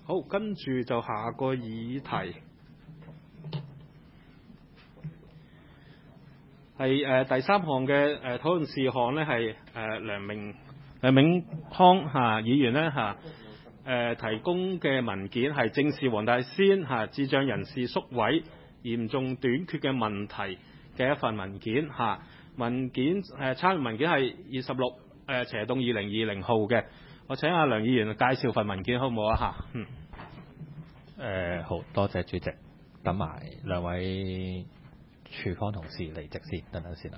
好，跟住就下個議題係第三項嘅討論事項呢係梁永康議員呢提供嘅文件係正視黃大仙智障人士宿位嚴重短缺嘅問題嘅一份文件文件參與文件係26/2020號嘅。我請阿梁議員介紹份文件好唔好啊？ 好多謝主席，等埋兩位處方同事離席先，等先啦。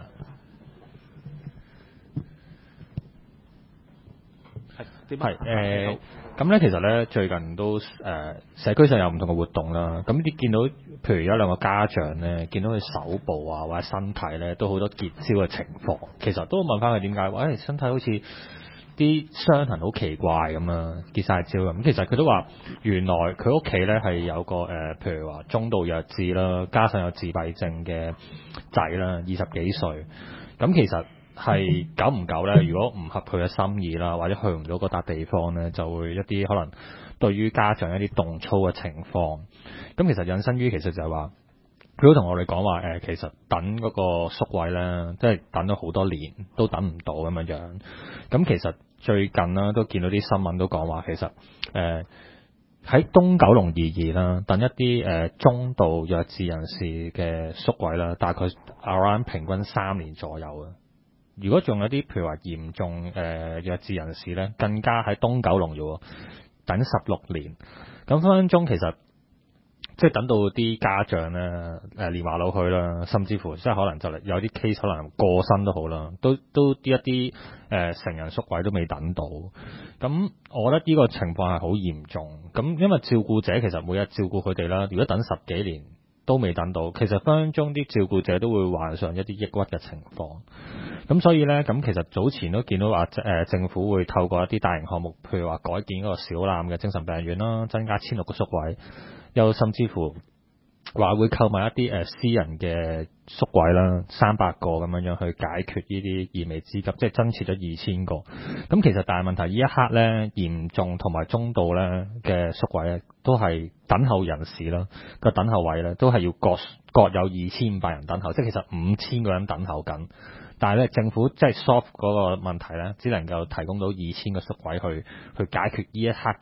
咁咧，其實咧最近都社區上有唔同嘅活動啦。咁你見到，譬如有兩個家長咧，見到佢手部啊或者身體咧都好多結焦嘅情況，其實都問翻佢點解，身體好似啲傷痕好奇怪咁啊，結晒焦咁。其實佢都話，原來佢屋企咧係有個譬如話中度弱智啦，加上有自閉症嘅仔啦，20幾歲。咁其實係久唔久咧，如果唔合佢嘅心意啦，或者去唔到嗰笪地方咧，就會一啲可能對於家長一啲動粗嘅情況。咁其實引申於其實就係話，佢都同我哋講話其實等嗰個宿位咧，即係等咗好多年都等唔到咁樣。咁其實最近啦，都見到啲新聞都講話，其實喺東九龍22啦，等一啲中度弱智人士嘅宿位啦，大概 around 平均3年左右啊。如果仲有啲譬如話嚴重弱智人士咧，更加喺東九龍喎，等16年。咁分分鐘其實即係等到啲家長咧年華老去啦，甚至乎即係可能就嚟有啲 case 可能過身都好啦，都一啲成人宿位都未等到。咁我覺得呢個情況係好嚴重。咁因為照顧者其實每日照顧佢哋啦，如果等10幾年都未等到，其實分分鐘啲照顧者都會患上一啲抑鬱嘅情況。咁所以咧，咁其實早前都見到話政府會透過一啲大型項目，譬如話改建嗰個小欖嘅精神病院啦，增加16個宿位，又甚至乎話會購買一啲私人嘅宿位啦，300個咁樣去解決呢啲燃眉之急，即係增設咗2000個。咁其實大問題呢一刻咧，嚴重同埋中度咧嘅宿位咧，都係等候人士啦，個等候位咧都係要各有2500人等候，即係其實5000個人等候緊。但係咧，政府即係 solve 嗰個問題咧，只能夠提供到2000個宿位去解決呢一刻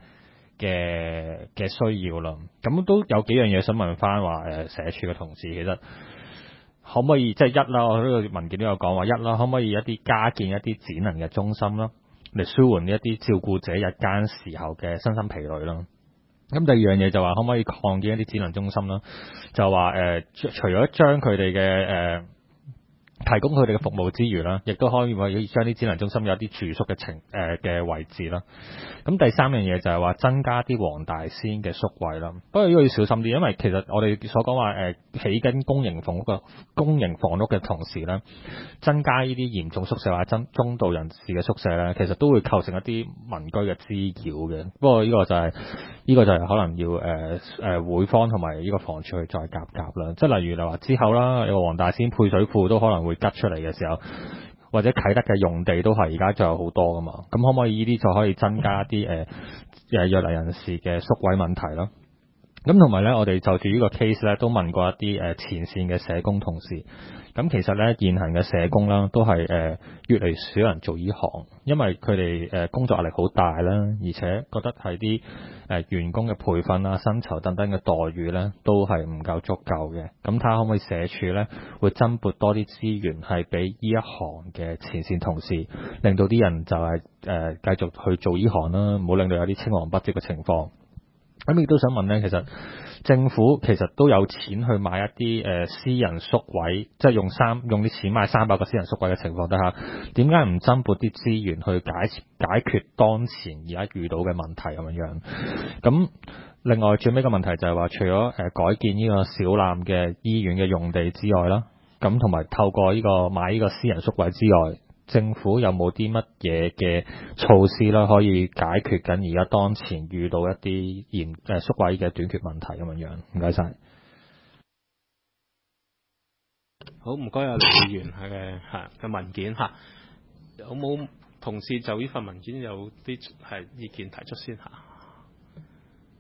嘅需要啦。咁都有幾樣嘢想問翻話社署嘅同事，其實可唔可以即係一啦？我呢個文件都有講話一啦，可唔可以加建一啲展能嘅中心啦，嚟舒緩一啲照顧者日間時候嘅身心疲累啦。咁第二樣嘢就話可唔可以擴建一啲展能中心啦？就話除咗將佢哋嘅提供佢哋嘅服務之餘啦，亦都可以將啲展能中心有啲住宿嘅位置啦。咁第三樣嘢就係話增加啲黃大仙嘅宿位啦。不過呢個要小心啲，因為其實我哋所講話起緊公營房屋嘅同時咧，增加呢啲嚴重宿舍或者中度人士嘅宿舍咧，其實都會構成一啲民居嘅滋擾嘅。不過呢個就係可能要會方同埋呢個房署去再夾啦。即係例如話之後啦，有個黃大仙配水庫都可能會吉出嚟嘅時候，或者啟德嘅用地都係而家仲有好多噶嘛。咁可唔可以呢啲就可以增加啲弱能人士嘅宿位問題咯？咁同埋咧，我哋就住呢個 case 咧，都問過一啲前線嘅社工同事。咁其實咧，現行嘅社工啦，都係越嚟越少人做呢行，因為佢哋工作壓力好大啦，而且覺得係啲員工嘅培訓啦、薪酬等等嘅待遇咧，都係唔夠足夠嘅。咁睇下可唔可以社署咧，會增撥多啲資源係俾呢一行嘅前線同事，令到啲人就係繼續去做呢行啦，唔好令到有啲青黃不接嘅情況。咁亦都想問咧，其實政府其實都有錢去買一啲私人宿位，即係用啲錢買300個私人宿位嘅情況底下，點解唔增撥啲資源去解決當前而家遇到嘅問題咁樣？咁另外最尾個問題就係話，除咗改建呢個小欖嘅醫院嘅用地之外啦，咁同埋透過買呢個私人宿位之外，政府有冇啲乜嘢嘅措施啦，可以解決緊而家當前遇到一啲宿位嘅短缺問題咁樣？唔該晒。 好，唔該啊，梁議員嘅文件嚇，有冇同事就呢份文件有啲意見提出先嚇？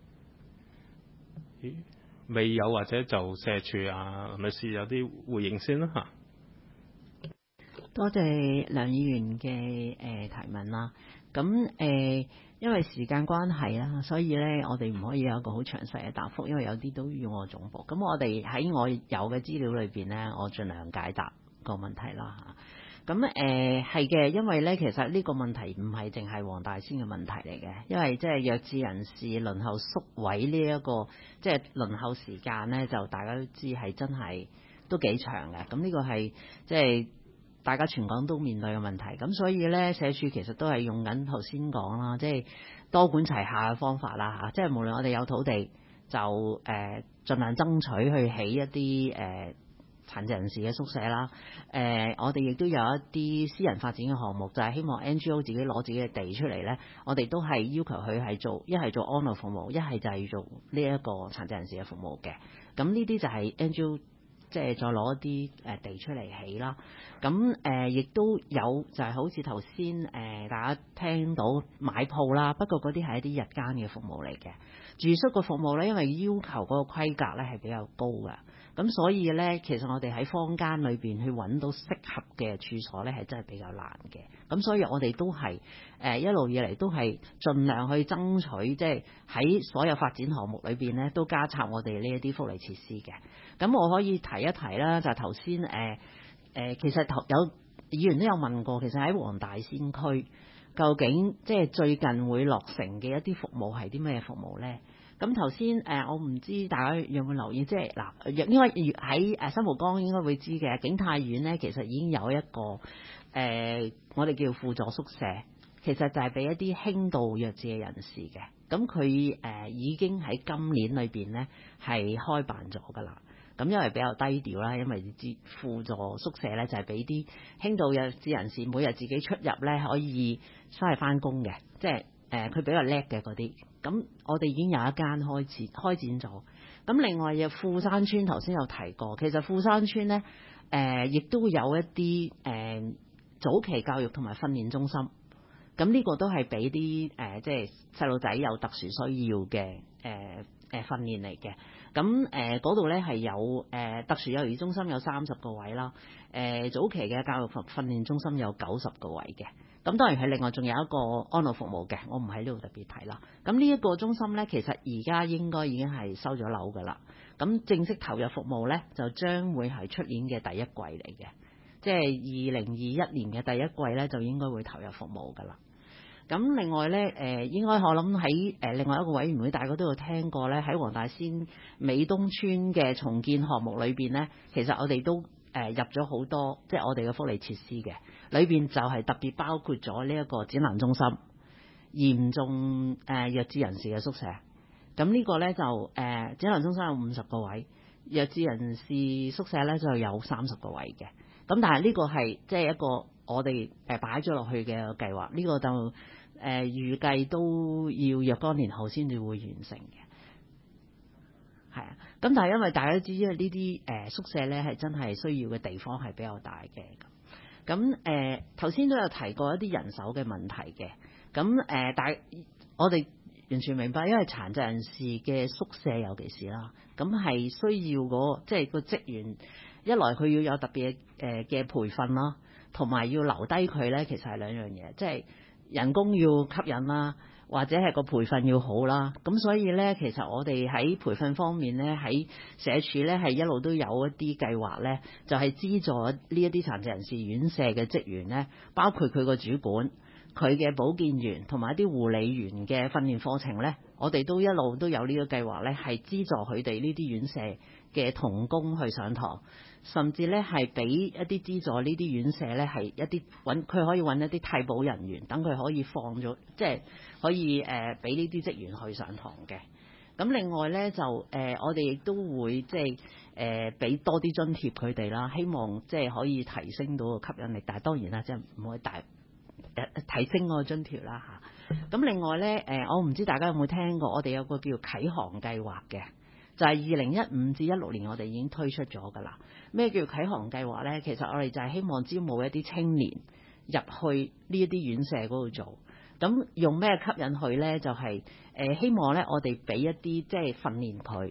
未有或者就社署林女士有啲回應先啦嚇。 多謝梁議員嘅提問啦。咁因為時間關係啦，所以咧我哋唔可以有一個好詳細嘅答覆，因為有啲都要我總部。咁我哋喺我有嘅資料裏邊咧，我盡量解答個問題啦嚇。咁係嘅，因為咧其實呢個問題唔係淨係黃大仙嘅問題嚟嘅，因為即係弱智人士輪候宿位呢一個即係輪候時間咧，就大家都知係真係都幾長嘅。咁呢個係即係大家全港都面對嘅問題。咁所以咧社署其實都係用緊頭先講啦，即係多管齊下嘅方法啦嚇。即係無論我哋有土地，就盡量爭取去起一啲殘疾人士嘅宿舍啦，我哋亦都有一啲私人發展嘅項目，就係希望 NGO 自己攞自己嘅地出嚟呢，我哋都係要求佢係做一係做安老服務，一係就係做呢一個殘疾人士嘅服務嘅。咁呢啲就係 NGO 即係再攞一啲地出嚟起啦。咁亦都有就係好似頭先大家聽到買鋪啦，不過嗰啲係一啲日間嘅服務嚟嘅。住宿嘅服務呢，因為要求嗰個規格呢係比較高㗎。咁所以呢，其實我哋喺坊間裏邊去揾到適合嘅處所呢，係真係比較難嘅。咁所以我哋都係一路以嚟都係盡量去爭取，即係喺所有發展項目裏邊呢，都加插我哋呢一啲福利設施嘅。咁我可以提一提啦，就係頭先其實有議員都有問過，其實喺黃大仙區究竟即係最近會落成嘅一啲服務係啲咩服務呢？咁頭先我唔知大家有冇留意，即係嗱，應該喺新蒲崗應該會知嘅，景泰苑呢，其實已經有一個我哋叫輔助宿舍，其實就係俾一啲輕度弱智嘅人士嘅。咁佢已經喺今年裏邊呢係開辦咗㗎啦。咁因為比較低調啦，因為輔助宿舍呢就係俾啲輕度弱智人士每日自己出入呢可以翻去翻工嘅，即係佢比較叻嘅嗰啲。咁我哋已經有一間開展咗。咁另外嘅富山村頭先有提過，其實富山村呢亦都有一啲早期教育同埋訓練中心。咁呢個都係俾啲即係細路仔有特殊需要嘅訓練嚟嘅。咁嗰度呢係有特殊幼兒中心有30個位啦，早期嘅教育訓練中心有90個位嘅。咁當然係另外仲有一個安老服務嘅，我唔喺呢度特別提啦。咁呢一個中心呢，其實而家應該已經係收咗樓㗎啦。咁正式投入服務呢，就將會係出年嘅第一季嚟嘅，即係2021年嘅第一季呢，就應該會投入服務㗎啦。咁另外呢，應該我諗喺另外一個委員會，大家都有聽過呢，喺黃大仙美東村嘅重建項目裏邊呢，其實我哋都入咗好多，即係我哋嘅福利設施嘅，裏邊就係特別包括咗呢一個展覽中心、嚴重弱智人士嘅宿舍。咁呢個呢，就展覽中心有50個位，弱智人士宿舍呢就有30個位嘅。咁但係呢個係即係一個我哋擺咗落去嘅計劃，呢個就預計都要若干年後先至會完成嘅。係啊，咁但係因為大家都知，因為呢啲宿舍呢係真係需要嘅地方係比較大嘅。咁頭先都有提過一啲人手嘅問題嘅。咁我哋完全明白，因為殘疾人士嘅宿舍尤其是啦，咁係需要即係個職員，一來佢要有特別嘅培訓啦，同埋要留低佢呢，其實係兩樣嘢，即係人工要吸引啦，或者係個培訓要好啦。咁所以呢，其實我哋喺培訓方面呢，喺社署呢係一路都有一啲計劃呢，就係資助呢一啲殘疾人士院舍嘅職員呢，包括佢個主管、佢嘅保健員同埋一啲護理員嘅訓練課程呢，我哋都一路都有呢個計劃呢，係資助佢哋呢啲院舍嘅同工去上堂，甚至呢係俾一啲資助呢啲院舍呢，係一啲佢可以揾一啲替補人員，等佢可以放咗，即係可以俾呢啲職員去上堂嘅。咁另外呢，就我哋亦都會即係俾多啲津貼佢哋啦，希望即係可以提升到個吸引力。但係當然啦，即係唔可以提升個津貼啦嚇。咁另外呢，我唔知大家有冇聽過，我哋有個叫啟航計劃嘅。就係2015至16年，我哋已經推出咗㗎啦。咩叫啟航計劃呢？其實我哋就係希望招募一啲青年入去呢一啲院舍嗰度做。咁用咩吸引佢呢？就係希望呢，我哋俾一啲即係訓練佢，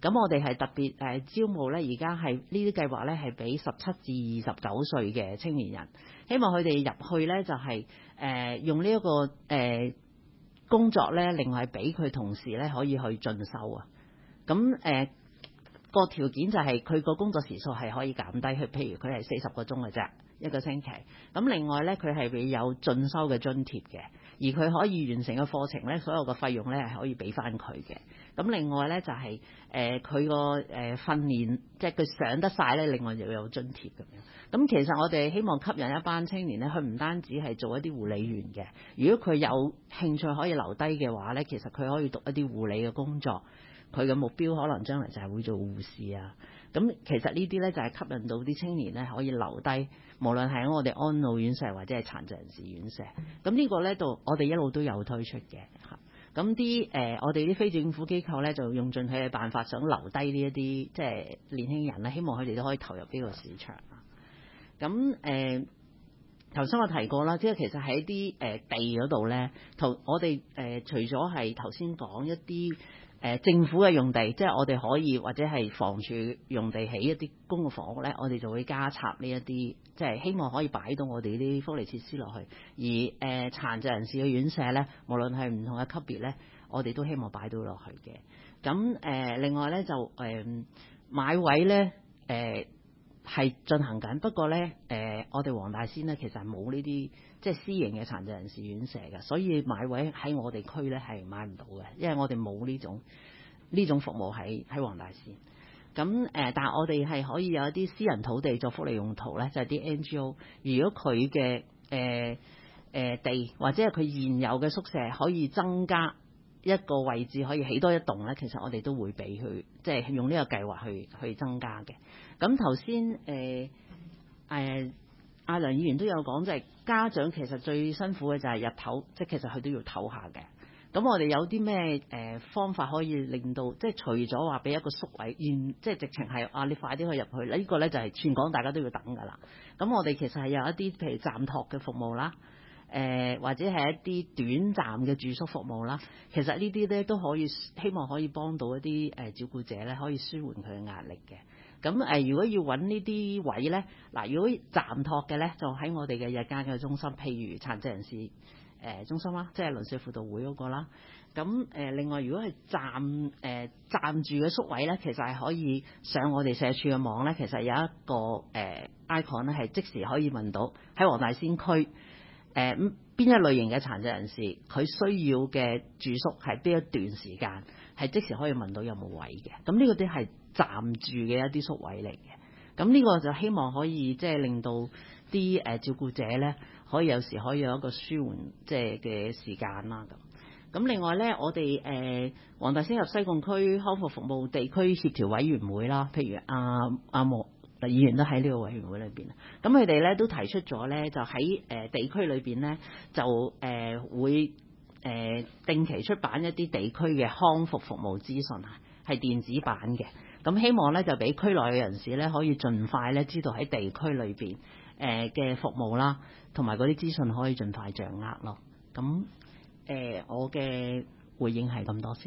咁我哋係特別招募咧，而家係呢啲計劃咧係俾17至29歲嘅青年人，希望佢哋入去咧就係、用呢一個工作咧，另外俾佢同時咧可以去進修啊。咁個條件就係佢個工作時數係可以減低，譬如佢係40個鐘嘅啫一個星期。咁另外咧，佢係會有進修嘅津貼嘅，而佢可以完成嘅課程咧，所有嘅費用咧係可以俾翻佢嘅。咁另外咧就係佢個訓練，即係佢上得晒咧，另外又有津貼咁樣。咁其實我哋希望吸引一班青年咧，佢唔單止係做一啲護理員嘅，如果佢有興趣可以留低嘅話咧，其實佢可以讀一啲護理嘅工作。佢嘅目標可能將來就係會做護士啊。咁其實呢啲咧就係吸引到啲青年咧可以留低，無論係喺我哋安老院舍或者係殘疾人士院舍。咁呢個咧度我哋一路都有推出嘅嚇。咁我哋啲非政府機構咧就用盡佢嘅辦法，想留低呢一啲即係年輕人咧，希望佢哋都可以投入呢個市場啊。咁頭先我提過啦，即係其實喺啲地嗰度咧，我哋除咗係頭先講一啲政府嘅用地，即係我哋可以或者係房署用地起一啲公共房屋咧，我哋就會加插呢一啲，即係希望可以擺到我哋啲福利設施落去。而殘疾人士嘅院舍咧，無論係唔同嘅級別咧，我哋都希望擺到落去嘅。咁另外咧就買位咧係進行緊，不過咧我哋黃大仙咧其實係冇呢啲即係私營嘅殘疾人士院舍嘅，所以買位喺我哋區咧係買唔到嘅，因為我哋冇呢種服務喺黃大仙。咁但係我哋係可以有一啲私人土地做福利用途咧，就係啲 NGO， 如果佢嘅地或者係佢現有嘅宿舍可以增加一個位置，可以起多一棟咧，其實我哋都會俾佢，即係用呢個計劃去增加嘅。咁頭先阿梁議員都有講，就係家長其實最辛苦嘅就係日頭，即係其實佢都要唞下嘅。咁我哋有啲咩方法可以令到，即係除咗話俾一個宿位，即係直情係你快啲去入去，呢個咧就係全港大家都要等㗎啦。咁我哋其實係有一啲譬如暫託嘅服務啦，或者係一啲短暫嘅住宿服務啦。其實呢啲咧都可以希望可以幫到一啲照顧者咧，可以舒緩佢嘅壓力嘅。咁如果要揾呢啲位咧，如果暫託嘅咧，就喺我哋嘅日間嘅中心，譬如殘疾人士中心啦，即係鄰舍輔導會嗰個啦。咁另外如果係暫住嘅宿位咧，其實係可以上我哋社署嘅網咧，其實有一個icon 咧係即時可以問到喺黃大仙區邊一類型嘅殘疾人士佢需要嘅住宿係邊一段時間，係即時可以問到有冇位嘅。咁呢個啲係暫住嘅一啲宿位嚟嘅。咁呢個就希望可以即係令到啲照顧者咧，可以有時可以有一個舒緩即係嘅時間啦。咁另外咧，我哋黃大仙及西貢區康復服務地區協調委員會啦，譬如阿莫議員都喺呢個委員會裏邊。咁佢哋咧都提出咗咧，就喺地區裏邊咧，就會定期出版一啲地區嘅康復服務資訊啊，係電子版嘅。咁希望咧就俾區內嘅人士咧可以盡快咧知道喺地區裏邊嘅服務啦，同埋嗰啲資訊可以盡快掌握咯。咁我嘅回應係咁多先。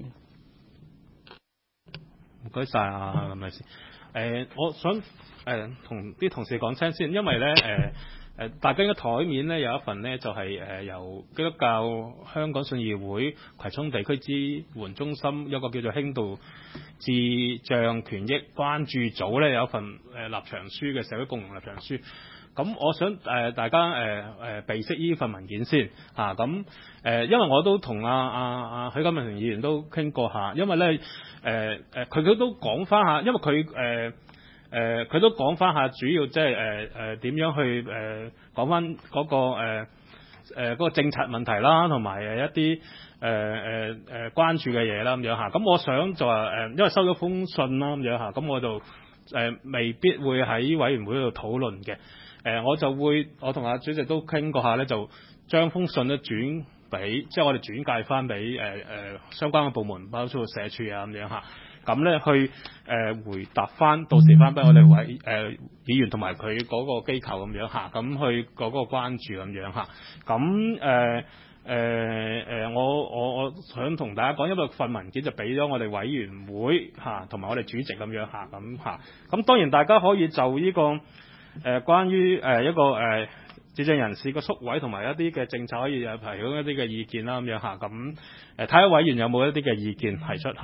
唔該晒啊，林女士。我想同啲同事講聲先，因為咧大家嘅台面咧有一份咧就係由基督教香港信義會葵涌地區支援中心一個叫做輕度智障權益關注組咧有一份立場書嘅社會共融立場書。咁我想大家備悉呢份文件先嚇。咁因為我都同阿許錦明議員都傾過下，因為咧佢都講翻下，因為佢都講翻下主要即係點樣去講翻嗰個政策問題啦，同埋一啲關注嘅嘢啦咁樣嚇。咁我想就話因為收咗封信啦咁樣嚇，咁我就未必會喺委員會度討論嘅。我同阿主席都傾過下咧，就將封信咧轉俾，即係我哋轉介翻俾相關嘅部門，包括社署啊咁樣嚇。咁咧去回答翻，到時翻俾我哋議員同埋佢嗰個機構咁樣嚇，咁去嗰個關注咁樣嚇。咁我想同大家講，因為份文件就俾咗我哋委員會同埋我哋主席咁樣咁當然大家可以就呢個關於一個智障人士個宿位同埋一啲嘅政策可以提供一啲嘅意見啦咁樣咁睇下委員有冇一啲嘅意見提出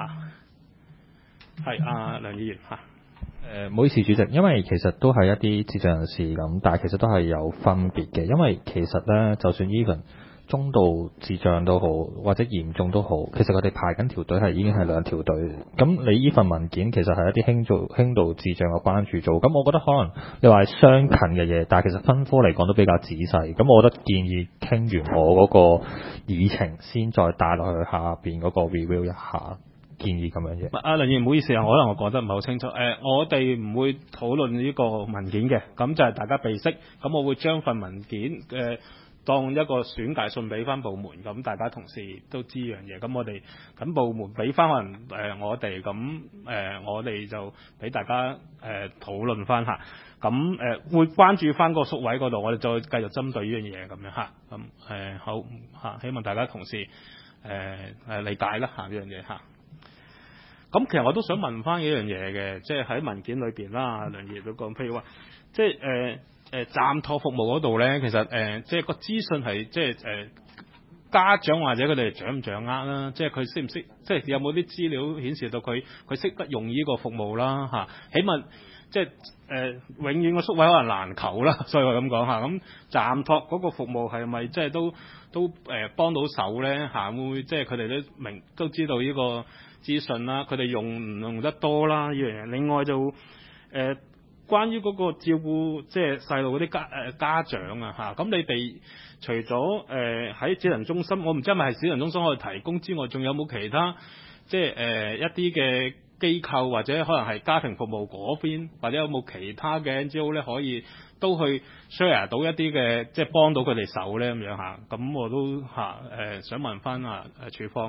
係梁議員唔好意思，主席，因為其實都係一啲智障人士咁，但係其實都係有分別嘅，因為其實咧，就算 even 中度智障都好，或者嚴重都好，其實佢哋排緊條隊係已經係兩條隊。咁你呢份文件其實係一啲輕度智障嘅關注組，咁我覺得可能你話係相近嘅嘢，但係其實分科嚟講都比較仔細。咁我覺得建議傾完我嗰個議程先再帶落去下邊嗰個 review 一下。建議咁樣嘅。 梁議員唔好意思可能我講得唔係好清楚。我哋唔會討論呢個文件嘅，咁就係大家備悉。咁我會將份文件當一個轉介信俾翻部門，咁大家同事都知樣嘢。咁我哋咁部門俾翻可能我哋，咁我哋就俾大家討論翻下。咁會關注翻個宿位嗰度，我哋再繼續針對呢樣嘢咁樣咁好希望大家同事理解啦呢樣嘢咁其實我都想問翻一樣嘢嘅，即係喺文件裏邊啦，梁議員都講，譬如話，即係暫託服務嗰度咧，其實即係個資訊係即係家長或者佢哋掌唔掌握啦，即係佢識唔識，即係有冇啲資料顯示到佢識得用呢個服務啦起碼即係永遠個宿位可能難求啦，所以我咁講咁暫託嗰個服務係咪即係都幫到手咧會唔會即係佢哋都知道呢個資訊啦，佢哋用唔用得多啦呢樣嘢。另外就關於嗰個照顧即係細路嗰啲家長咁你哋除咗喺智能中心，我唔知係咪智能中心可以提供之外，仲有冇其他即係一啲嘅機構或者可能係家庭服務嗰邊，或者有冇其他嘅 NGO 咧可以都去 share 到一啲嘅即係幫到佢哋手咧咁樣咁我都想問翻處方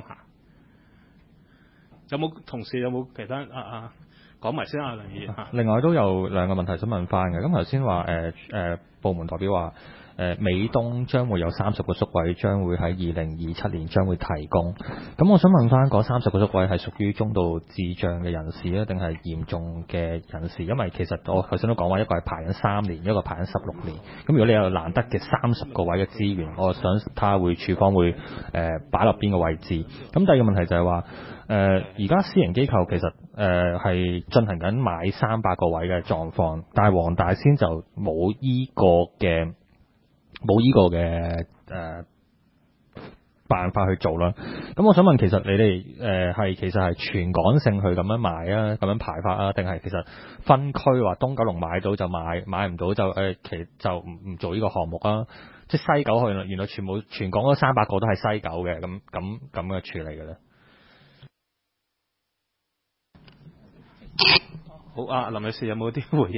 有冇同事有冇其他講埋先梁議員另外都有兩個問題想問翻嘅。咁頭先話部門代表話美東將會有30個宿位，將會喺2027年將會提供。咁我想問翻嗰30個宿位係屬於中度智障嘅人士咧，定係嚴重嘅人士？因為其實我頭先都講話一個係排緊3年，一個排緊16年。咁如果你有難得嘅30個位嘅資源，我想睇下處方會擺落邊個位置。咁第二個問題就係話而家私營機構其實係進行緊買300個位嘅狀況，但係黃大仙就冇依個嘅辦法去做啦。咁我想問，其實你哋其實係全港性去咁樣買啊，咁樣排法啊，定係其實分區話東九龍買到就買唔到就其實就唔做呢個項目啊？即係西九原來全港嗰300個都係西九嘅，咁嘅處理嘅咧？ 好林女士有冇啲回應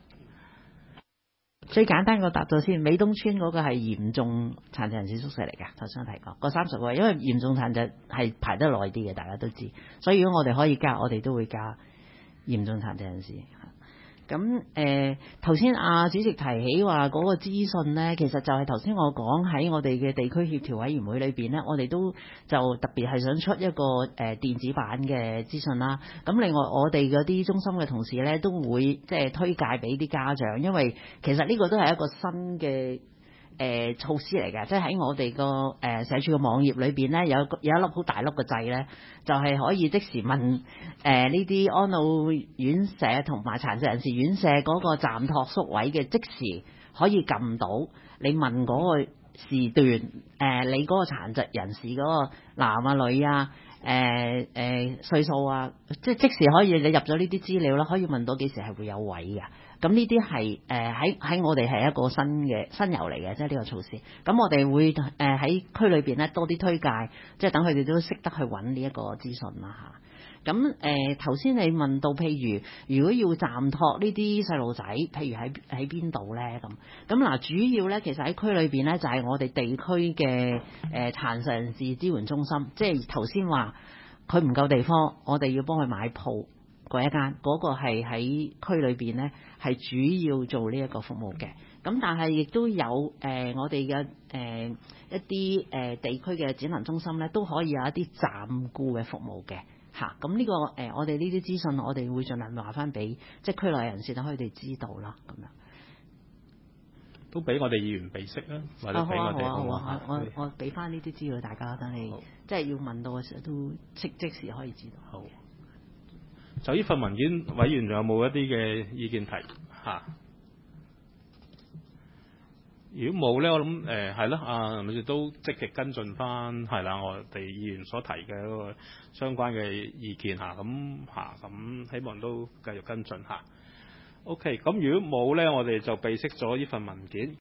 最簡單個答咗先，美東村嗰個係嚴重殘疾人士宿舍嚟㗎，頭先提過個30位，因為嚴重殘疾係排得耐啲嘅，大家都知，所以如果我哋可以加，我哋都會加嚴重殘疾人士。咁頭先主席提起話嗰個資訊呢，其實就係頭先我講喺我哋嘅地區協調委員會裏邊呢，我哋都就特別係想出一個電子版嘅資訊啦。咁另外我哋嗰啲中心嘅同事呢，都會即係推介俾啲家長，因為其實呢個都係一個新嘅措施嚟嘅，即係喺我哋個社署嘅網頁裏邊呢，有一粒好大粒嘅掣呢，就係可以即時問呢啲安老院舍同埋殘疾人士院舍嗰個暫託宿位嘅，即時可以撳到你問嗰個時段，你嗰個殘疾人士嗰個男女歲數即時可以你入咗呢啲資料啦，可以問到幾時係會有位嘅。咁呢啲係喺我哋係一個新遊嚟嘅，即係呢個措施。咁我哋會喺區裏邊咧多啲推介，即係等佢哋都識得去揾呢一個資訊啦嚇。咁頭先你問到，譬如果要暫託呢啲細路仔，譬如喺邊度咧咁嗱，主要咧其實喺區裏邊咧就係我哋地區嘅殘疾人士支援中心，即係頭先話佢唔夠地方，我哋要幫佢買鋪。 嗰一間，嗰、個係喺區裏邊咧係主要做呢一個服務嘅。咁但係亦都有我哋嘅一啲地區嘅展能中心咧，都可以有一啲暫顧嘅服務嘅嚇。咁呢個我哋呢啲資訊，我哋會盡量話翻俾即係區內人士，等佢哋知道啦。咁樣都俾我哋議員備識啦，或者俾我哋好啊，我俾翻呢啲資料大家，等你即係要問到嘅時候都即時可以知道。 好，就呢份文件，委員仲有冇一啲嘅意見提嚇？如果冇咧，我諗係咯，啊女士都積極跟進翻係啦，我哋議員所提嘅嗰個相關嘅意見嚇，咁希望都繼續跟進嚇。OK，咁如果冇咧，我哋就備識咗呢份文件。